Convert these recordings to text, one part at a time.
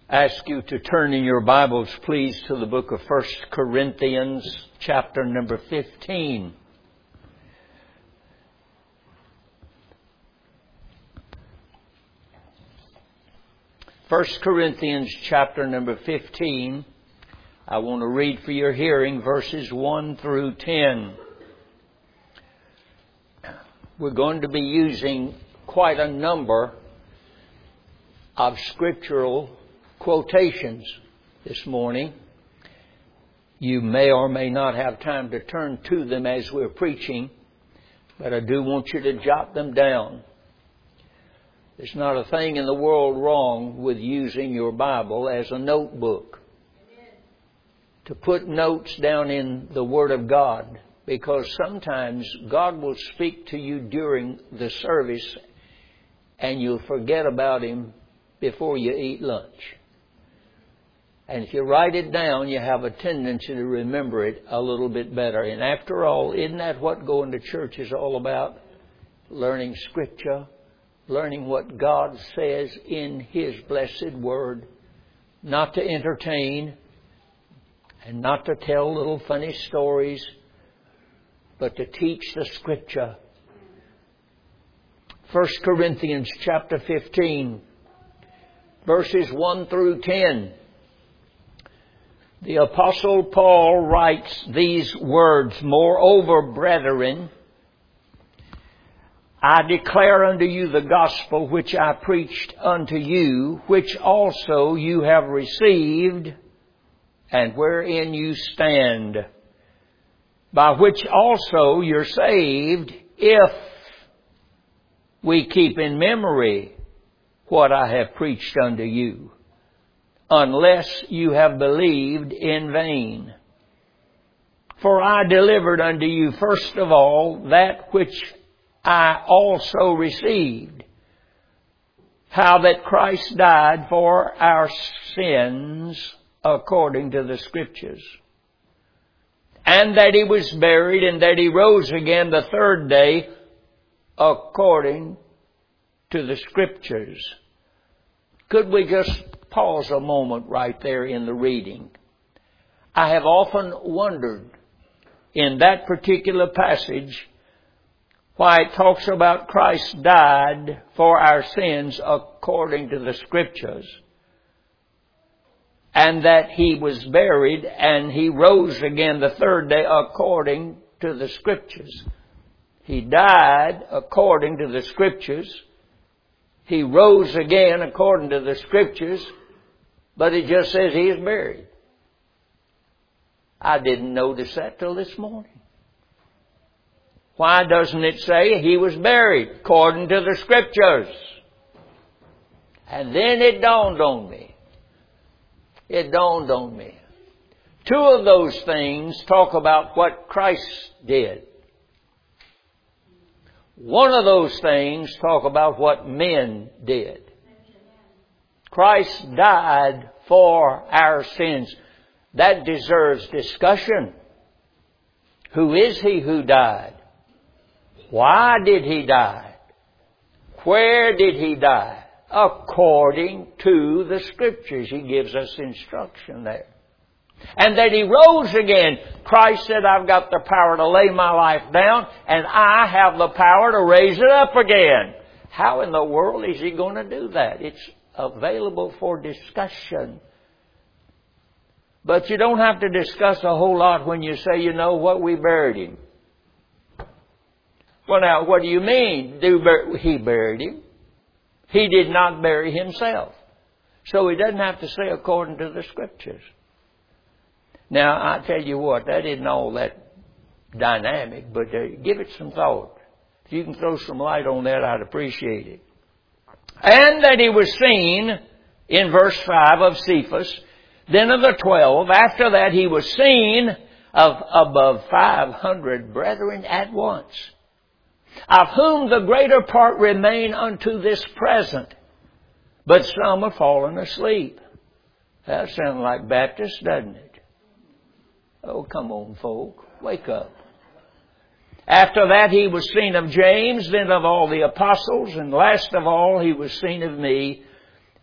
Ask you to turn in your Bibles, please, to the book of 1 Corinthians, chapter number 15. First Corinthians, chapter number 15. I want to read for your hearing verses 1 through 10. We're going to be using quite a number of scriptural quotations this morning. You may or may not have time to turn to them as we're preaching, but I do want you to jot them down. There's not a thing in the world wrong with using your Bible as a notebook. To put notes down in the Word of God, because sometimes God will speak to you during the service and you'll forget about Him before you eat lunch. And if you write it down, you have a tendency to remember it a little bit better. And after all, isn't that what going to church is all about? Learning Scripture, learning what God says in His blessed Word, not to entertain and not to tell little funny stories, but to teach the Scripture. 1 Corinthians chapter 15, verses 1 through 10. The Apostle Paul writes these words, "Moreover, brethren, I declare unto you the gospel which I preached unto you, which also you have received, and wherein you stand, by which also you're saved, if we keep in memory what I have preached unto you, unless you have believed in vain. For I delivered unto you first of all that which I also received, how that Christ died for our sins according to the Scriptures, and that He was buried, and that He rose again the third day according to the Scriptures." Could we just pause a moment right there in the reading? I have often wondered in that particular passage why it talks about Christ died for our sins according to the Scriptures, and that He was buried and He rose again the third day according to the Scriptures. He died according to the Scriptures. He rose again according to the Scriptures, but it just says He is buried. I didn't notice that till this morning. Why doesn't it say He was buried according to the Scriptures? And then it dawned on me. It dawned on me. Two of those things talk about what Christ did. One of those things talk about what men did. Christ died for our sins. That deserves discussion. Who is He who died? Why did He die? Where did He die? According to the Scriptures. He gives us instruction there. And that He rose again. Christ said, I've got the power to lay my life down, and I have the power to raise it up again. How in the world is He going to do that? It's available for discussion. But you don't have to discuss a whole lot when you say, you know what, we buried Him. Well, now, what do you mean? He buried Him. He did not bury Himself. So He doesn't have to say according to the Scriptures. Now, I tell you what, that isn't all that dynamic, but give it some thought. If you can throw some light on that, I'd appreciate it. And that He was seen, in verse 5, of Cephas, then of the 12. After that He was seen of above 500 brethren at once, of whom the greater part remain unto this present, but some are fallen asleep. That sounds like Baptists, doesn't it? Oh, come on, folk. Wake up. After that He was seen of James, then of all the apostles, and last of all He was seen of me.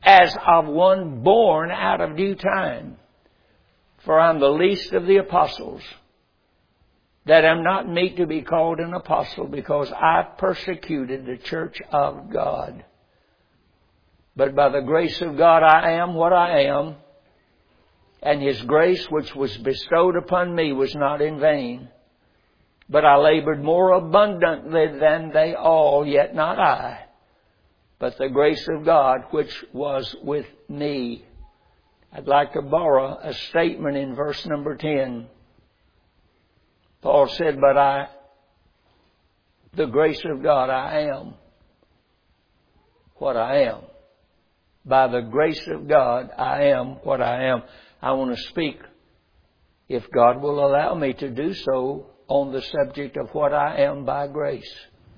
as of one born out of due time. For I am the least of the apostles, that am not meet to be called an apostle, because I persecuted the church of God. But by the grace of God I am what I am, and His grace which was bestowed upon me was not in vain. But I labored more abundantly than they all, yet not I, but the grace of God which was with me. I'd like to borrow a statement in verse number 10. Paul said, but the grace of God, I am what I am. By the grace of God, I am what I am. I want to speak, if God will allow me to do so, on the subject of what I am by grace.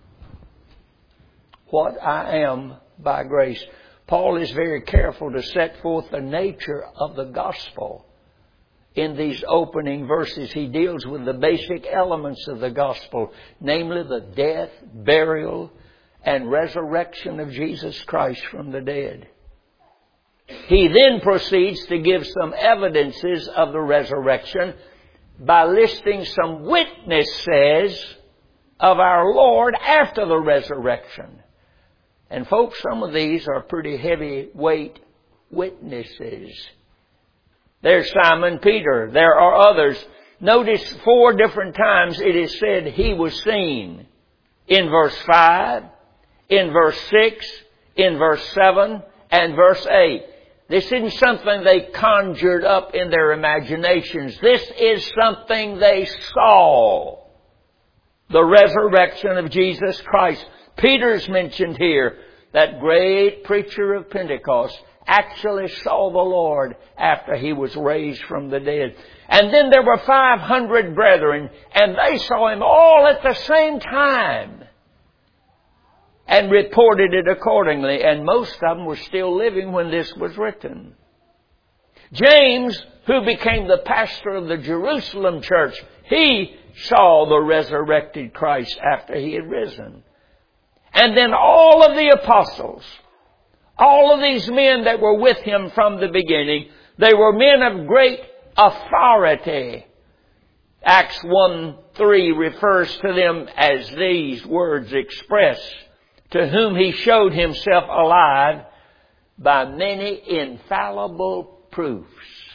What I am by grace. Paul is very careful to set forth the nature of the gospel. In these opening verses, he deals with the basic elements of the gospel, namely the death, burial, and resurrection of Jesus Christ from the dead. He then proceeds to give some evidences of the resurrection by listing some witnesses of our Lord after the resurrection. And folks, some of these are pretty heavyweight witnesses. There's Simon Peter. There are others. Notice 4 different times it is said he was seen. In verse 5, in verse 6, in verse 7, and verse 8. This isn't something they conjured up in their imaginations. This is something they saw. The resurrection of Jesus Christ. Peter's mentioned here. That great preacher of Pentecost actually saw the Lord after He was raised from the dead. And then there were 500 brethren, and they saw Him all at the same time and reported it accordingly. And most of them were still living when this was written. James, who became the pastor of the Jerusalem church, he saw the resurrected Christ after He had risen. And then all of the apostles, all of these men that were with Him from the beginning, they were men of great authority. Acts 1:3 refers to them as these words express, to whom He showed Himself alive by many infallible proofs.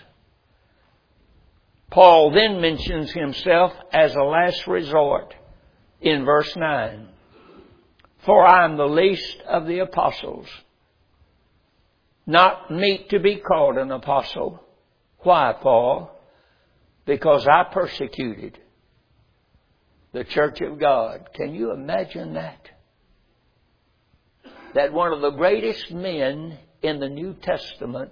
Paul then mentions himself as a last resort in verse 9. For I am the least of the apostles, not meet to be called an apostle. Why, Paul? Because I persecuted the church of God. Can you imagine that? That one of the greatest men in the New Testament,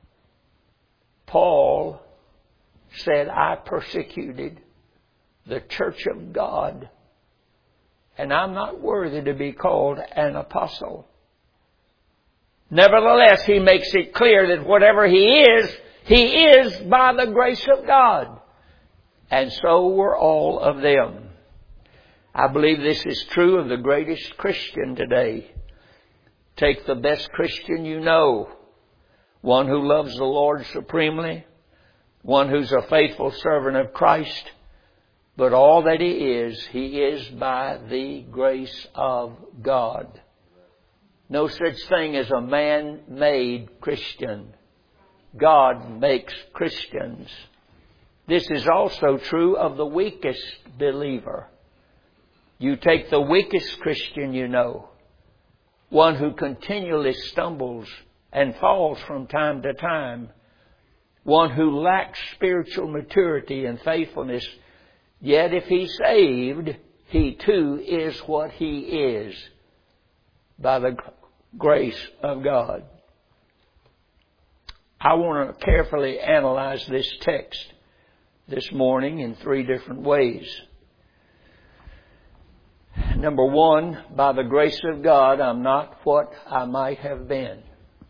Paul, said, I persecuted the church of God, and I'm not worthy to be called an apostle. Nevertheless, he makes it clear that whatever he is by the grace of God. And so were all of them. I believe this is true of the greatest Christian today. Take the best Christian you know. One who loves the Lord supremely. One who's a faithful servant of Christ. But all that he is by the grace of God. No such thing as a man-made Christian. God makes Christians. This is also true of the weakest believer. You take the weakest Christian you know, one who continually stumbles and falls from time to time, one who lacks spiritual maturity and faithfulness, yet if he's saved, he too is what he is by the grace of God. I want to carefully analyze this text this morning in 3 different ways. Number 1, by the grace of God, I'm not what I might have been.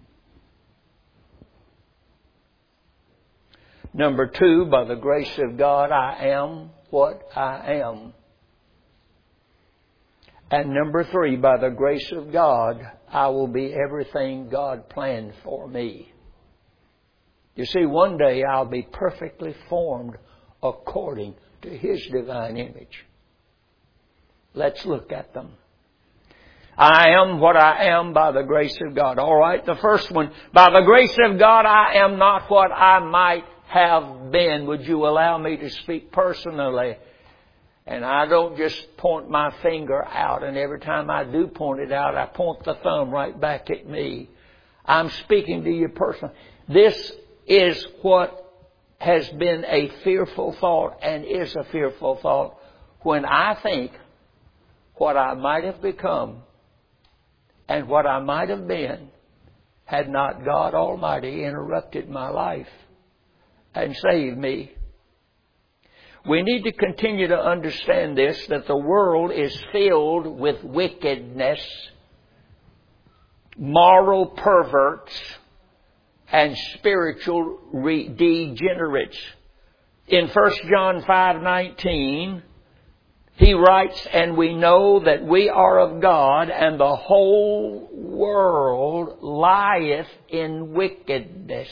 Number 2, by the grace of God, I am what I am. And number 3, by the grace of God, I will be everything God planned for me. You see, one day I'll be perfectly formed according to His divine image. Let's look at them. I am what I am by the grace of God. All right, the first one. By the grace of God, I am not what I might have been. Would you allow me to speak personally? And I don't just point my finger out, and every time I do point it out, I point the thumb right back at me. I'm speaking to you personally. This is what has been a fearful thought and is a fearful thought when I think what I might have become and what I might have been had not God Almighty interrupted my life and saved me. We need to continue to understand this, that the world is filled with wickedness, moral perverts, and spiritual degenerates. In 1 John 5:19, he writes, and we know that we are of God, and the whole world lieth in wickedness.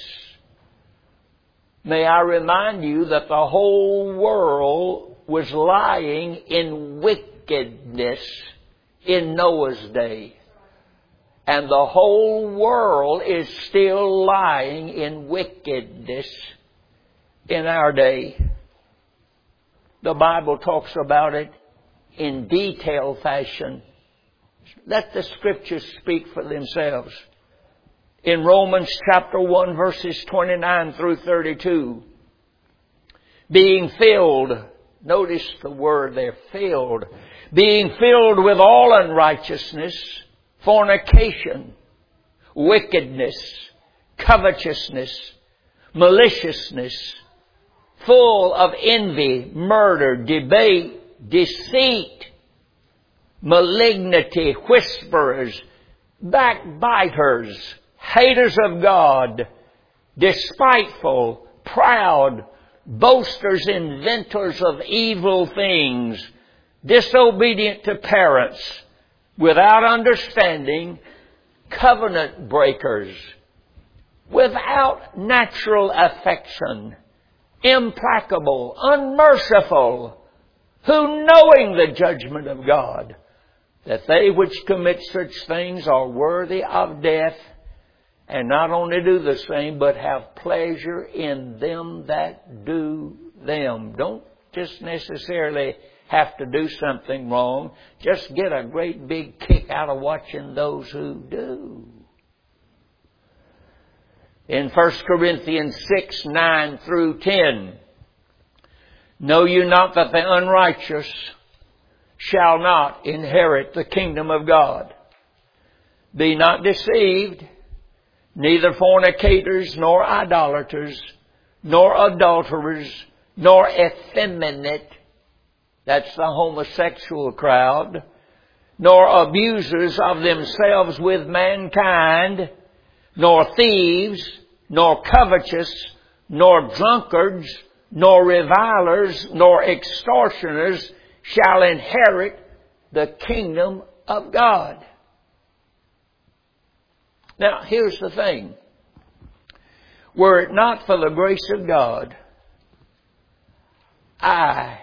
May I remind you that the whole world was lying in wickedness in Noah's day. And the whole world is still lying in wickedness in our day. The Bible talks about it in detailed fashion. Let the Scriptures speak for themselves. In Romans chapter 1 verses 29 through 32, being filled, notice the word there, filled, being filled with all unrighteousness, fornication, wickedness, covetousness, maliciousness, full of envy, murder, debate, deceit, malignity, whisperers, backbiters, haters of God, despiteful, proud, boasters, inventors of evil things, disobedient to parents, without understanding, covenant breakers, without natural affection, implacable, unmerciful, who knowing the judgment of God, that they which commit such things are worthy of death, and not only do the same, but have pleasure in them that do them. Don't just necessarily have to do something wrong. Just get a great big kick out of watching those who do. In 1 Corinthians 6:9 through 10, know you not that the unrighteous shall not inherit the kingdom of God? Be not deceived. Neither fornicators, nor idolaters, nor adulterers, nor effeminate, that's the homosexual crowd, nor abusers of themselves with mankind, nor thieves, nor covetous, nor drunkards, nor revilers, nor extortioners shall inherit the kingdom of God. Now, here's the thing. Were it not for the grace of God, I,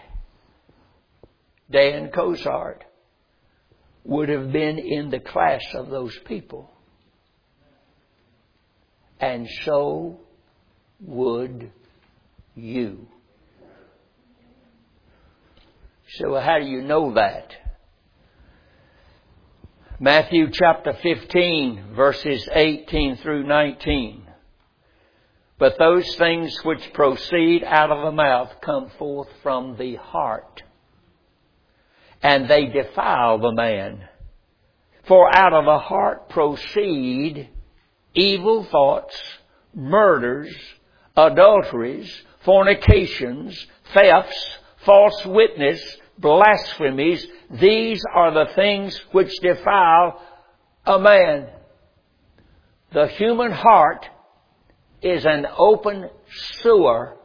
Dan Cozart, would have been in the class of those people. And so would you. So how do you know that? Matthew chapter 15, verses 18 through 19. But those things which proceed out of the mouth come forth from the heart, and they defile the man. For out of the heart proceed evil thoughts, murders, adulteries, fornications, thefts, false witness, blasphemies. These are the things which defile a man. The human heart is an open sewer,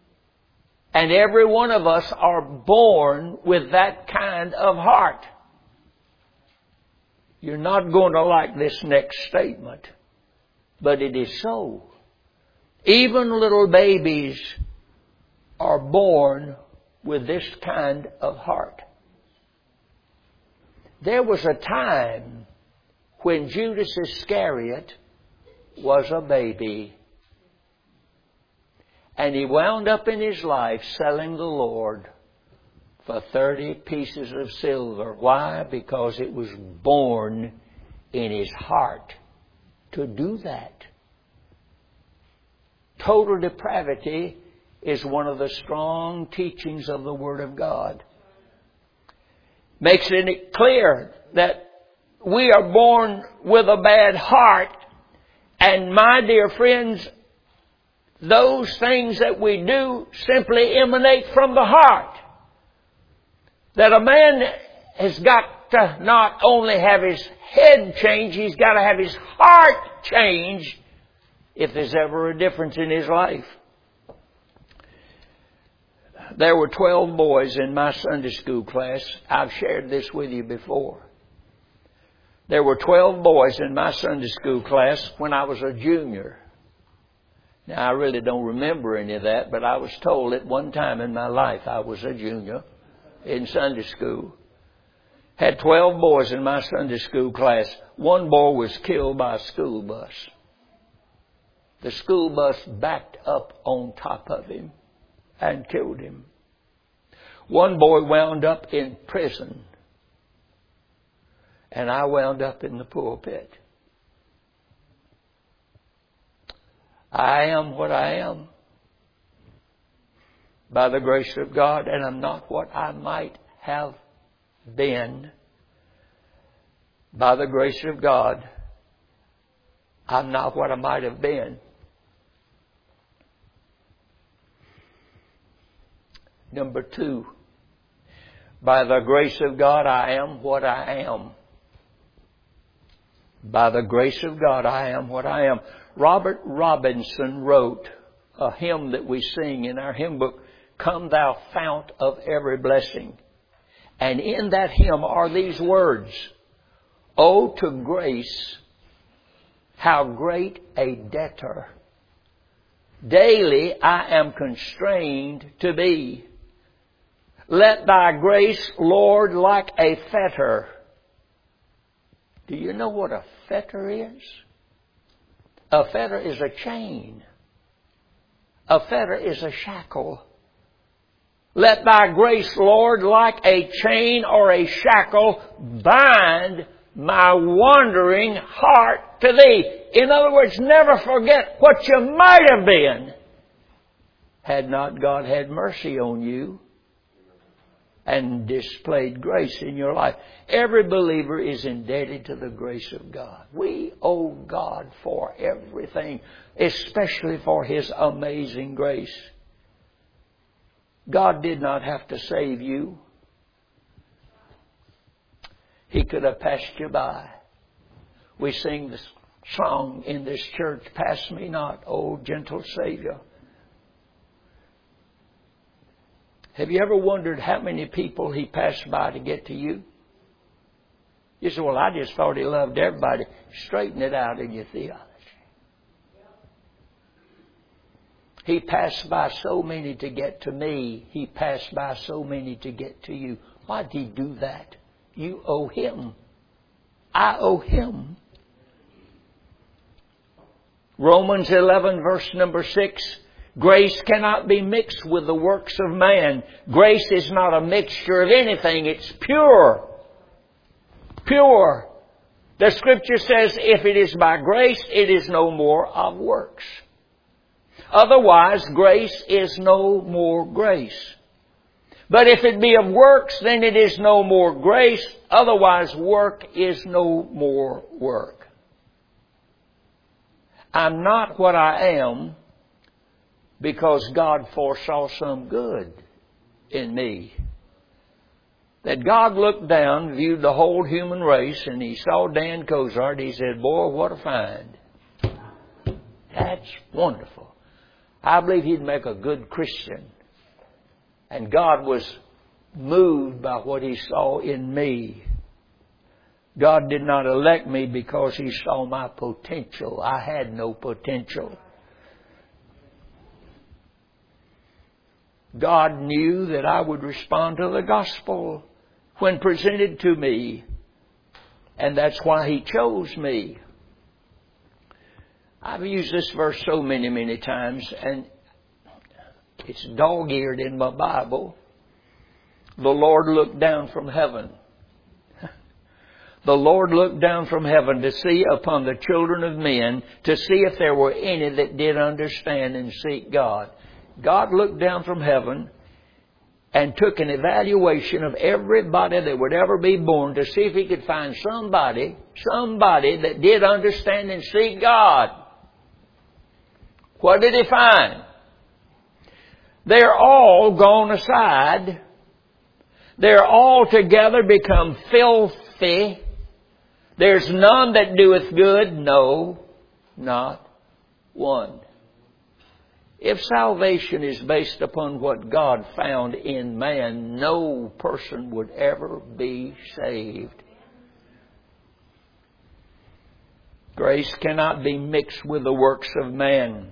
and every one of us are born with that kind of heart. You're not going to like this next statement, but it is so. Even little babies are born with this kind of heart. There was a time when Judas Iscariot was a baby. And he wound up in his life selling the Lord for 30 pieces of silver. Why? Because it was born in his heart to do that. Total depravity is one of the strong teachings of the Word of God. Makes it clear that we are born with a bad heart. And my dear friends, those things that we do simply emanate from the heart. That a man has got to not only have his head changed, he's got to have his heart changed if there's ever a difference in his life. There were 12 boys in my Sunday school class. I've shared this with you before. There were 12 boys in my Sunday school class when I was a junior. Now, I really don't remember any of that, but I was told at one time in my life I was a junior in Sunday school. Had 12 boys in my Sunday school class. One boy was killed by a school bus. The school bus backed up on top of him and killed him. One boy wound up in prison. And I wound up in the pulpit. I am what I am by the grace of God, and I'm not what I might have been by the grace of God. I'm not what I might have been. Number 2, by the grace of God, I am what I am. By the grace of God, I am what I am. Robert Robinson wrote a hymn that we sing in our hymn book, Come Thou Fount of Every Blessing. And in that hymn are these words, Oh, to grace, how great a debtor daily I am constrained to be. Let Thy grace, Lord, like a fetter. Do you know what a fetter is? A fetter is a chain. A fetter is a shackle. Let Thy grace, Lord, like a chain or a shackle, bind my wandering heart to Thee. In other words, never forget what you might have been had not God had mercy on you and displayed grace in your life. Every believer is indebted to the grace of God. We owe God for everything, especially for His amazing grace. God did not have to save you. He could have passed you by. We sing this song in this church, Pass me not, O gentle Savior. Have you ever wondered how many people He passed by to get to you? You say, well, I just thought He loved everybody. Straighten it out in your theology. He passed by so many to get to me. He passed by so many to get to you. Why did He do that? You owe Him. I owe Him. Romans 11 verse number 6. Grace cannot be mixed with the works of man. Grace is not a mixture of anything. It's pure. Pure. The Scripture says if it is by grace, it is no more of works. Otherwise, grace is no more grace. But if it be of works, then it is no more grace. Otherwise, work is no more work. I'm not what I am because God foresaw some good in me. That God looked down, viewed the whole human race, and He saw Dan Cozart. He said, boy, what a find. That's wonderful. I believe he'd make a good Christian. And God was moved by what He saw in me. God did not elect me because He saw my potential. I had no potential. God knew that I would respond to the gospel when presented to me. And that's why He chose me. I've used this verse so many times, and it's dog-eared in my Bible. The Lord looked down from heaven. The Lord looked down from heaven to see upon the children of men, to see if there were any that did understand and seek God. God looked down from heaven and took an evaluation of everybody that would ever be born to see if He could find somebody that did understand and seek God. What did He find? They're all gone aside. They're all together become filthy. There's none that doeth good, no, not one. If salvation is based upon what God found in man, no person would ever be saved. Grace cannot be mixed with the works of man.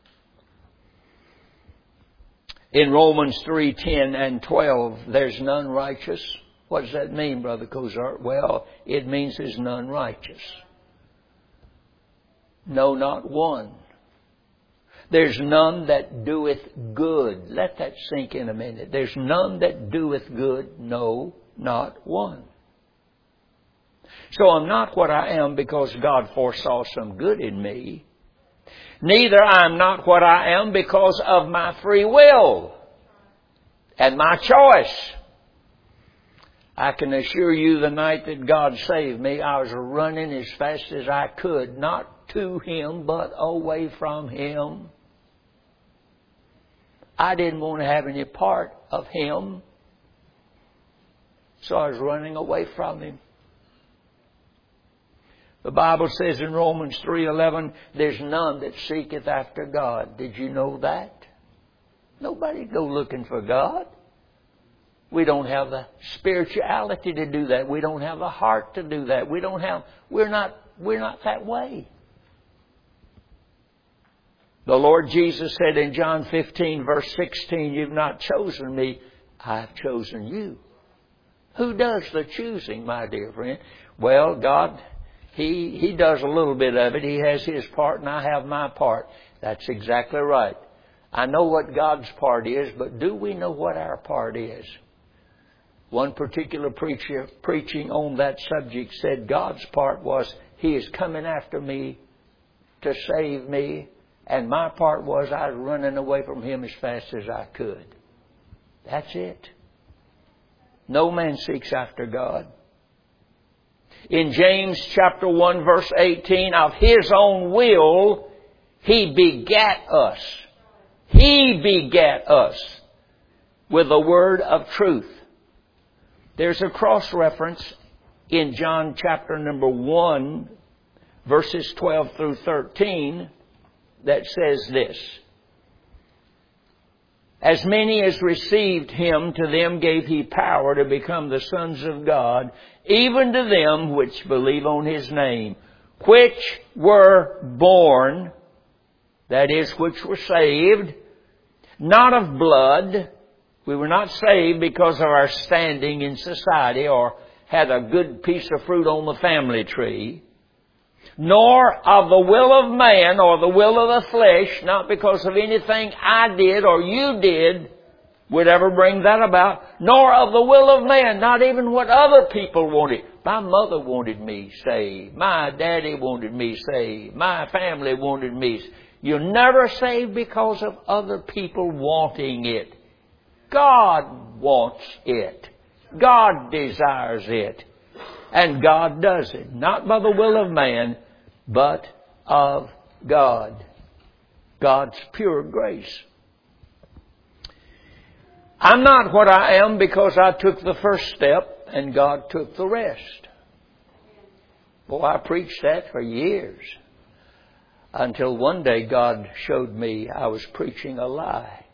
In Romans 3:10 and 12, there's none righteous. What does that mean, Brother Kozart? Well, it means there's none righteous. No, not one. There's none that doeth good. Let that sink in a minute. There's none that doeth good. No, not one. So I'm not what I am because God foresaw some good in me. Neither I'm not what I am because of my free will and my choice. I can assure you the night that God saved me, I was running as fast as I could, not to Him, but away from Him. I didn't want to have any part of Him, so I was running away from Him. The Bible says in Romans 3:11, there's none that seeketh after God. Did you know that? Nobody go looking for God. We don't have the spirituality to do that. We don't have the heart to do that. We're not that way. The Lord Jesus said in John 15 verse 16, you've not chosen me, I've chosen you. Who does the choosing, my dear friend? Well, God, He does a little bit of it. He has His part and I have my part. That's exactly right. I know what God's part is, but do we know what our part is? One particular preacher preaching on that subject said God's part was He is coming after me to save me, and my part was I was running away from Him as fast as I could. That's it. No man seeks after God. In James chapter 1 verse 18, of His own will He begat us. He begat us with the word of truth. There's a cross-reference in John chapter number 1, verses 12 through 13, that says this. As many as received Him, to them gave He power to become the sons of God, even to them which believe on His name, which were born, that is, which were saved, not of blood. We were not saved because of our standing in society or had a good piece of fruit on the family tree, nor of the will of man or the will of the flesh, not because of anything I did or you did would ever bring that about, nor of the will of man, not even what other people wanted. My mother wanted me saved. My daddy wanted me saved. My family wanted me saved. You're never saved because of other people wanting it. God wants it. God desires it. And God does it. Not by the will of man, but of God. God's pure grace. I'm not what I am because I took the first step and God took the rest. Boy, I preached that for years. Until one day God showed me I was preaching a lie.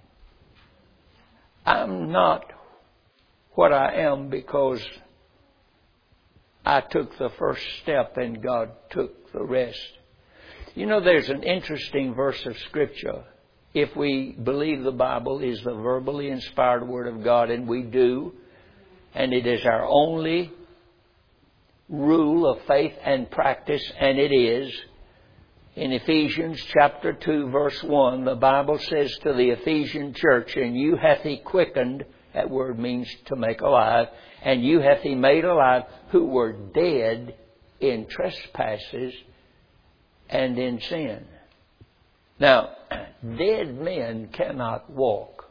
I'm not what I am because I took the first step and God took the rest. You know, there's an interesting verse of Scripture. If we believe the Bible is the verbally inspired Word of God, and we do, and it is our only rule of faith and practice, and it is, in Ephesians chapter 2, verse 1, the Bible says to the Ephesian church, and you hath He quickened, that word means to make alive, and you hath He made alive who were dead in trespasses and in sin. Now, dead men cannot walk.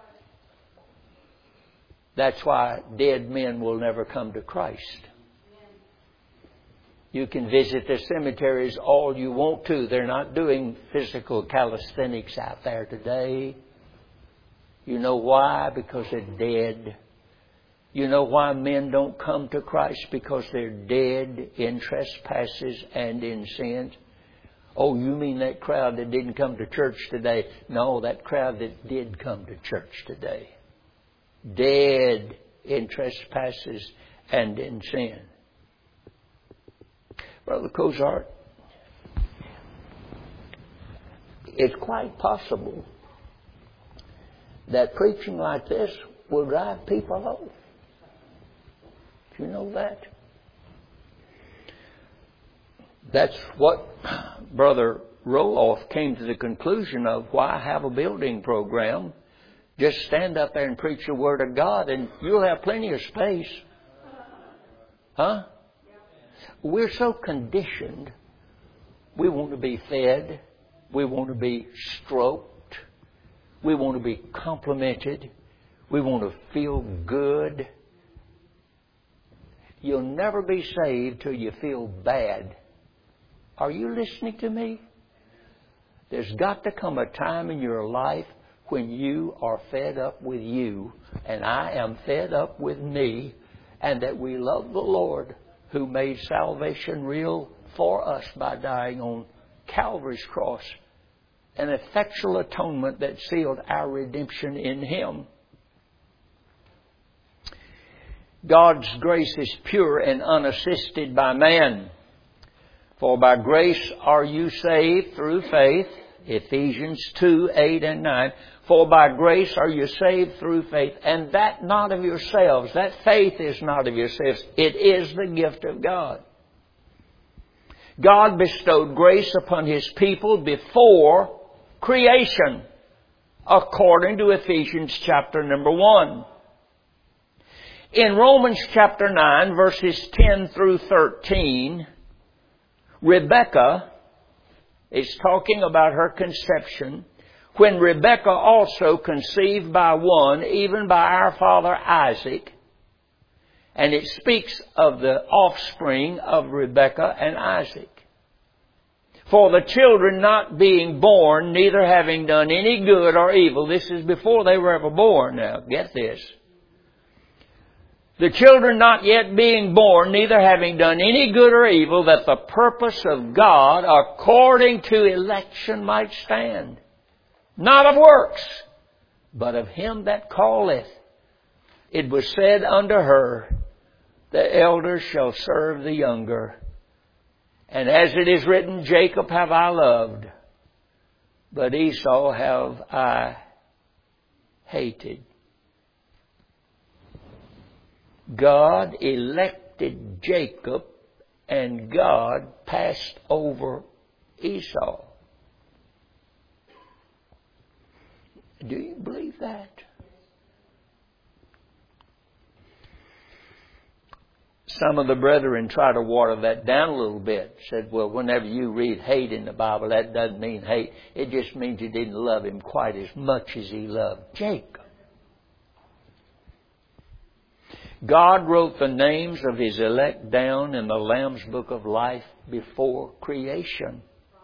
That's why dead men will never come to Christ. You can visit the cemeteries all you want to. They're not doing physical calisthenics out there today. You know why? Because they're dead. You know why men don't come to Christ? Because they're dead in trespasses and in sins. Oh, you mean that crowd that didn't come to church today? No, that crowd that did come to church today. Dead in trespasses and in sin. Brother Cozart, it's quite possible that preaching like this will drive people off. Do you know that? That's what Brother Roloff came to the conclusion of. Why have a building program? Just stand up there and preach the Word of God and you'll have plenty of space. Huh? We're so conditioned. We want to be fed. We want to be stroked. We want to be complimented. We want to feel good. You'll never be saved till you feel bad. Are you listening to me? There's got to come a time in your life when you are fed up with you, and I am fed up with me, and that we love the Lord who made salvation real for us by dying on Calvary's cross, an effectual atonement that sealed our redemption in Him. God's grace is pure and unassisted by man. For by grace are you saved through faith. Ephesians 2, 8 and 9. For by grace are you saved through faith, and that not of yourselves. That faith is not of yourselves. It is the gift of God. God bestowed grace upon His people before creation, according to Ephesians chapter number 1. In Romans chapter 9, verses 10 through 13, Rebekah is talking about her conception. When Rebekah also conceived by one, even by our father Isaac, and it speaks of the offspring of Rebekah and Isaac. For the children not being born, neither having done any good or evil. This is before they were ever born now. Get this. The children not yet being born, neither having done any good or evil, that the purpose of God according to election might stand. Not of works, but of Him that calleth. It was said unto her, the elder shall serve the younger. And as it is written, Jacob have I loved, but Esau have I hated. God elected Jacob, and God passed over Esau. Do you believe that? Some of the brethren try to water that down a little bit. Said, well, whenever you read hate in the Bible, that doesn't mean hate. It just means you didn't love him quite as much as he loved Jacob. God wrote the names of His elect down in the Lamb's Book of Life before creation.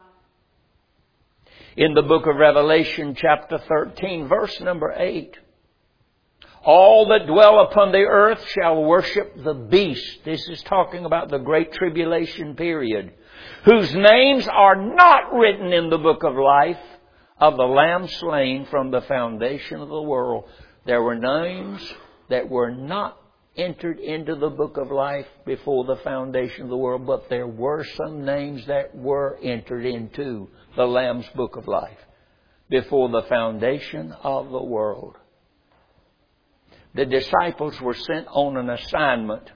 In the book of Revelation, chapter 13, verse number 8. All that dwell upon the earth shall worship the beast. This is talking about the Great Tribulation period. Whose names are not written in the book of life of the Lamb slain from the foundation of the world. There were names that were not entered into the book of life before the foundation of the world, but there were some names that were entered into the Lamb's book of life before the foundation of the world. The disciples were sent on an assignment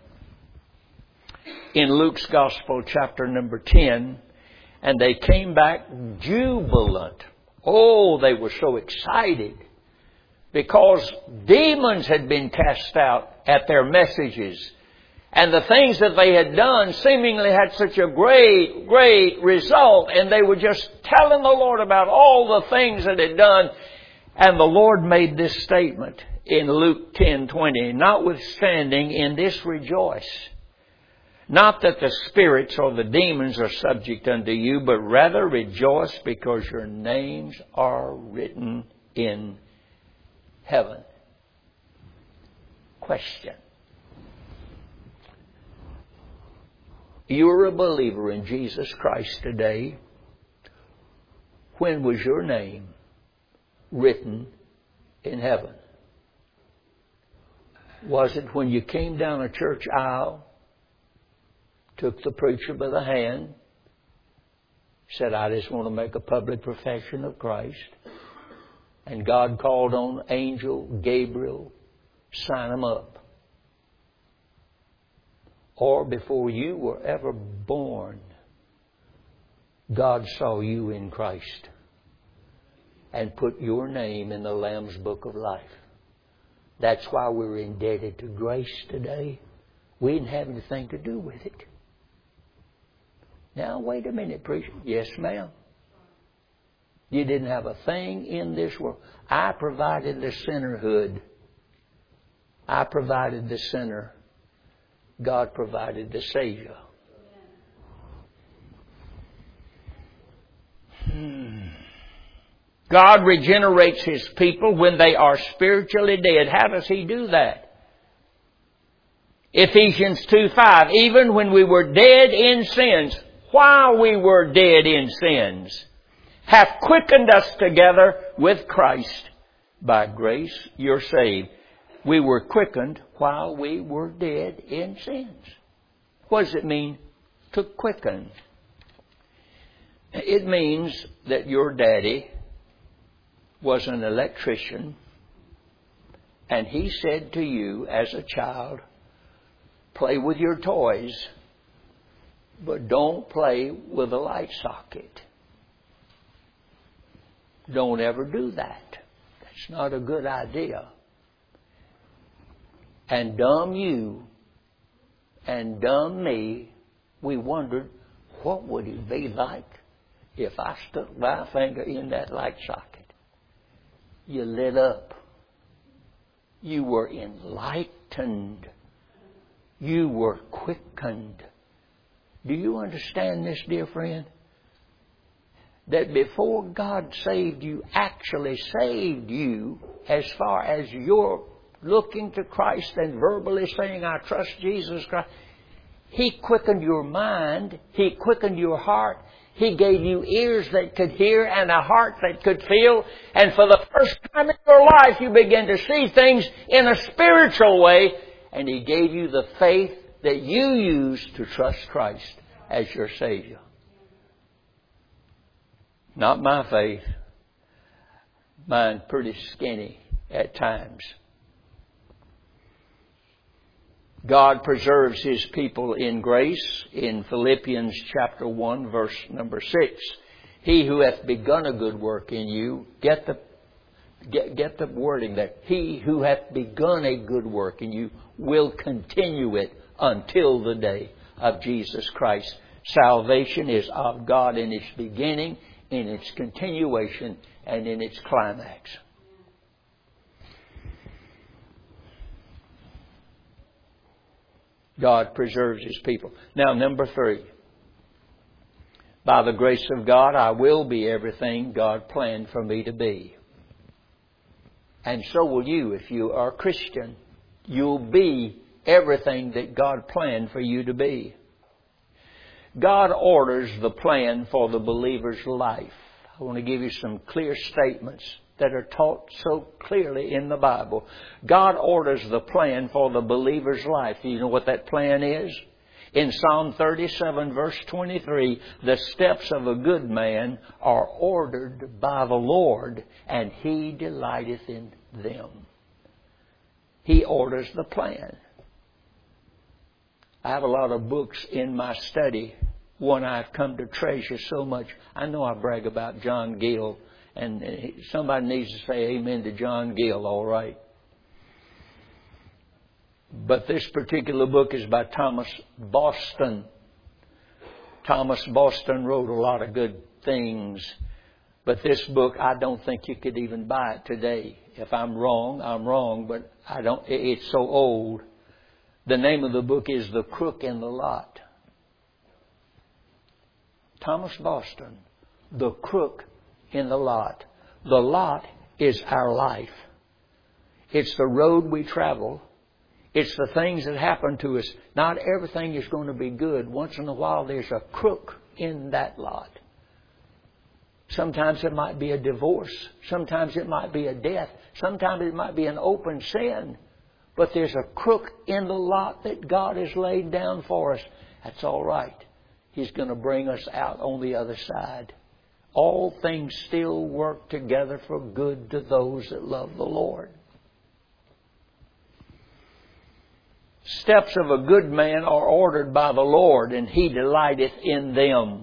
in Luke's Gospel, chapter number 10, and they came back jubilant. Oh, they were so excited because demons had been cast out at their messages. And the things that they had done seemingly had such a great result. And they were just telling the Lord about all the things that had done. And the Lord made this statement in Luke 10:20, notwithstanding in this rejoice, not that the spirits or the demons are subject unto you, but rather rejoice because your names are written in heaven. Question. You're a believer in Jesus Christ today. When was your name written in heaven? Was it when you came down a church aisle, took the preacher by the hand, said, I just want to make a public profession of Christ, and God called on Angel Gabriel, sign him up? Or before you were ever born, God saw you in Christ and put your name in the Lamb's book of life? That's why we're indebted to grace today. We didn't have anything to do with it. Now, wait a minute, preacher. Yes, ma'am. You didn't have a thing in this world. I provided the sinnerhood. I provided the sinner. God provided the Savior. God regenerates His people when they are spiritually dead. How does He do that? Ephesians 2:5. Even when we were dead in sins, while we were dead in sins, hath quickened us together with Christ. By grace you're saved. We were quickened while we were dead in sins. What does it mean to quicken? It means that your daddy was an electrician, and he said to you as a child, play with your toys, but don't play with a light socket. Don't ever do that. That's not a good idea. And dumb you and dumb me, we wondered, what would it be like if I stuck my finger in that light socket? You lit up. You were enlightened. You were quickened. Do you understand this, dear friend? That before God saved you, actually saved you, as far as you're looking to Christ and verbally saying, I trust Jesus Christ, He quickened your mind. He quickened your heart. He gave you ears that could hear and a heart that could feel. And for the first time in your life, you began to see things in a spiritual way. And He gave you the faith that you use to trust Christ as your Savior. Not my faith. Mine's pretty skinny at times. God preserves His people in grace. In Philippians chapter 1, verse number 6. He who hath begun a good work in you, get the wording there. He who hath begun a good work in you will continue it until the day of Jesus Christ. Salvation is of God in its beginning, in its continuation, and in its climax. God preserves His people. Now, number 3. By the grace of God, I will be everything God planned for me to be. And so will you if you are a Christian. You'll be everything that God planned for you to be. God orders the plan for the believer's life. I want to give you some clear statements that are taught so clearly in the Bible. God orders the plan for the believer's life. Do you know what that plan is? In Psalm 37 verse 23, the steps of a good man are ordered by the Lord, and He delighteth in them. He orders the plan. I have a lot of books in my study. One I've come to treasure so much. I know I brag about John Gill, and somebody needs to say amen to John Gill, all right. But this particular book is by Thomas Boston. Thomas Boston wrote a lot of good things. But this book, I don't think you could even buy it today. If I'm wrong, I'm wrong, but it's so old. The name of the book is The Crook in the Lot. Thomas Boston, The Crook in the Lot. The lot is our life. It's the road we travel. It's the things that happen to us. Not everything is going to be good. Once in a while there's a crook in that lot. Sometimes it might be a divorce. Sometimes it might be a death. Sometimes it might be an open sin. But there's a crook in the lot that God has laid down for us. That's all right. He's going to bring us out on the other side. All things still work together for good to those that love the Lord. Steps of a good man are ordered by the Lord, and He delighteth in them.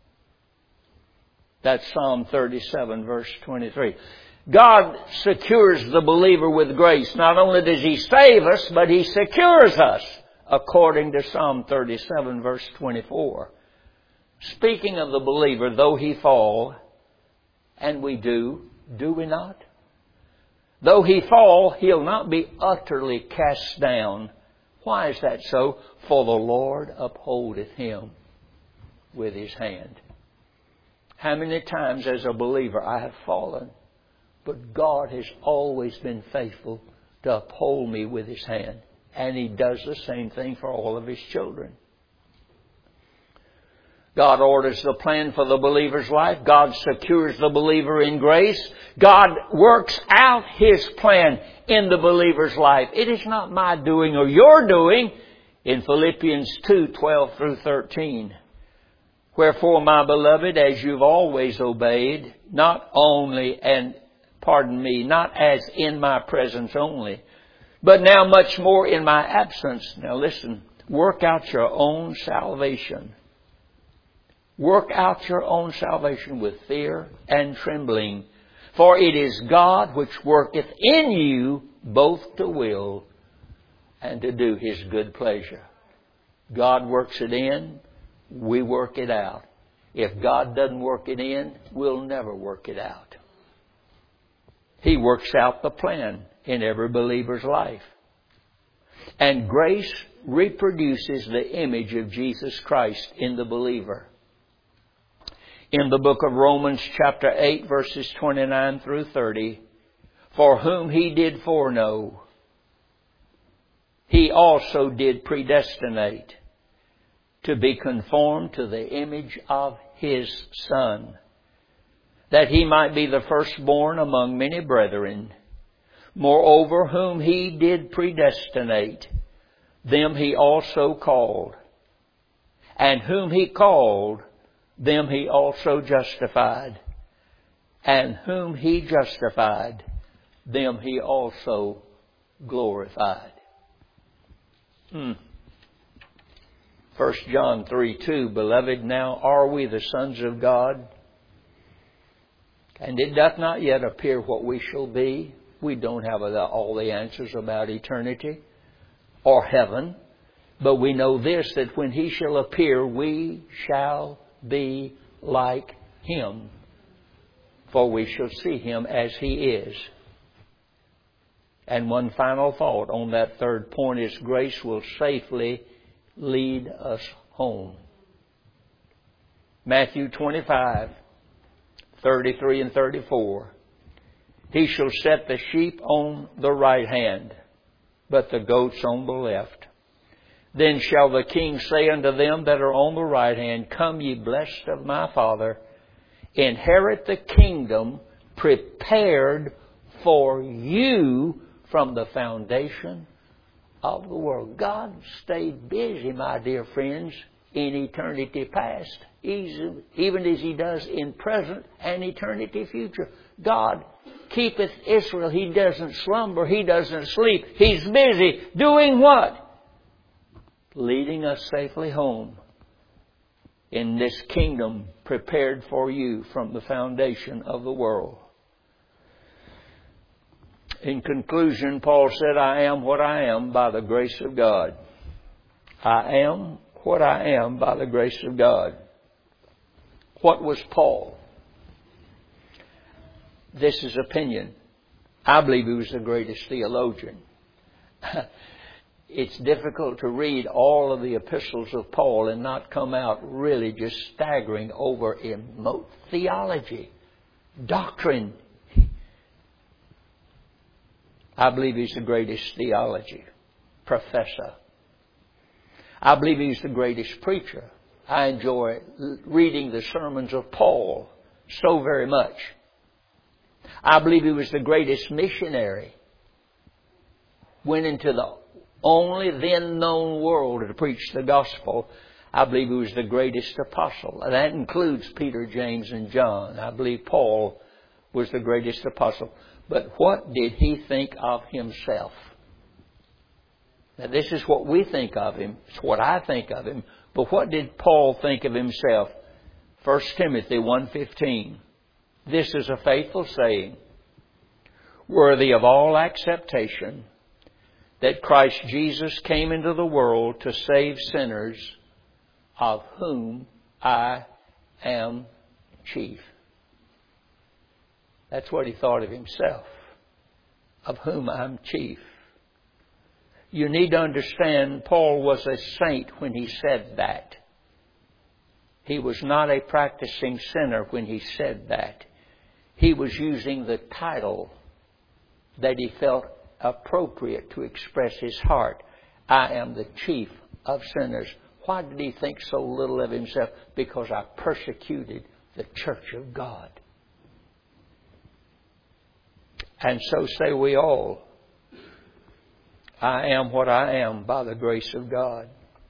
That's Psalm 37, verse 23. God secures the believer with grace. Not only does He save us, but He secures us, according to Psalm 37, verse 24. Speaking of the believer, though he fall, and we do we not? Though he fall, he'll not be utterly cast down. Why is that so? For the Lord upholdeth him with His hand. How many times as a believer I have fallen, but God has always been faithful to uphold me with His hand. And He does the same thing for all of His children. God orders the plan for the believer's life. God secures the believer in grace. God works out His plan in the believer's life. It is not my doing or your doing. In Philippians 2:12 through 13. Wherefore, my beloved, as you've always obeyed, not as in my presence only, but now much more in my absence. Now listen, work out your own salvation. Work out your own salvation with fear and trembling. For it is God which worketh in you both to will and to do His good pleasure. God works it in, we work it out. If God doesn't work it in, we'll never work it out. He works out the plan in every believer's life. And grace reproduces the image of Jesus Christ in the believer. In the book of Romans chapter 8 verses 29 through 30, for whom He did foreknow, He also did predestinate to be conformed to the image of His Son, that He might be the firstborn among many brethren. Moreover, whom He did predestinate, them He also called. And whom He called, them He also justified. And whom He justified, them He also glorified. 1 John 3:2, Beloved, now are we the sons of God? And it doth not yet appear what we shall be. We don't have all the answers about eternity or heaven. But we know this, that when He shall appear, we shall be like Him. For we shall see Him as He is. And one final thought on that third point is grace will safely lead us home. Matthew 25:33 and 34. He shall set the sheep on the right hand, but the goats on the left. Then shall the King say unto them that are on the right hand, Come, ye blessed of my Father, inherit the kingdom prepared for you from the foundation of the world. God stayed busy, my dear friends, in eternity past, even as He does in present and eternity future. God keepeth Israel. He doesn't slumber. He doesn't sleep. He's busy doing what? Leading us safely home in this kingdom prepared for you from the foundation of the world. In conclusion, Paul said, I am what I am by the grace of God. I am what I am by the grace of God. What was Paul? This is opinion. I believe he was the greatest theologian. It's difficult to read all of the epistles of Paul and not come out really just staggering over theology, doctrine. I believe he's the greatest theology professor. I believe he's the greatest preacher. I enjoy reading the sermons of Paul so very much. I believe he was the greatest missionary. Went into the only then known world to preach the gospel. I believe he was the greatest apostle. And that includes Peter, James, and John. I believe Paul was the greatest apostle. But what did he think of himself? Now, this is what we think of him. It's what I think of him. But what did Paul think of himself? 1 Timothy 1:15. This is a faithful saying, worthy of all acceptation, that Christ Jesus came into the world to save sinners, of whom I am chief. That's what he thought of himself, of whom I'm chief. You need to understand, Paul was a saint when he said that. He was not a practicing sinner when he said that. He was using the title that he felt appropriate to express his heart. I am the chief of sinners. Why did he think so little of himself? Because I persecuted the church of God. And so say we all. I am what I am by the grace of God.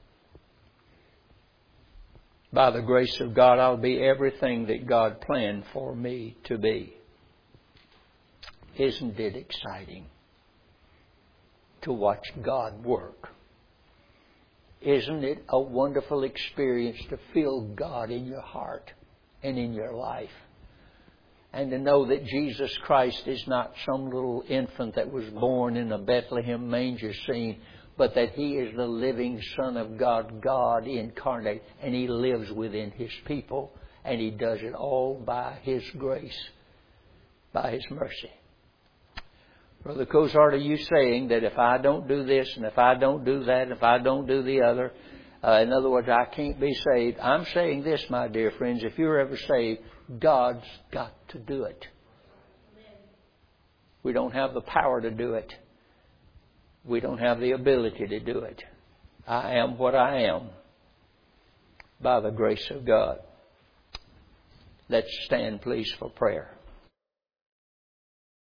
By the grace of God, I'll be everything that God planned for me to be. Isn't it exciting to watch God work? Isn't it a wonderful experience to feel God in your heart and in your life? And to know that Jesus Christ is not some little infant that was born in a Bethlehem manger scene, but that He is the living Son of God, God incarnate, and He lives within His people, and He does it all by His grace, by His mercy. Brother Cozart, are you saying that if I don't do this, and if I don't do that, and if I don't do the other, in other words, I can't be saved? I'm saying this, my dear friends, if you're ever saved, God's got to do it. We don't have the power to do it. We don't have the ability to do it. I am what I am by the grace of God. Let's stand, please, for prayer.